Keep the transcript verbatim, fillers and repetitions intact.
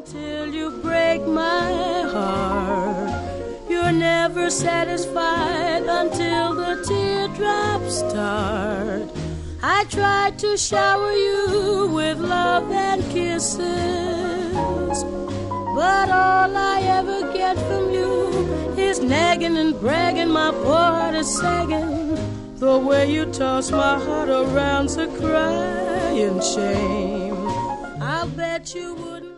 until you break my heart. You're never satisfied until the teardrops start. I tried to shower you with love and kisses, but all I ever get from you is nagging and bragging. My poor heart is sagging. The way you toss my heart around's a crying shame. I'll bet you wouldn't.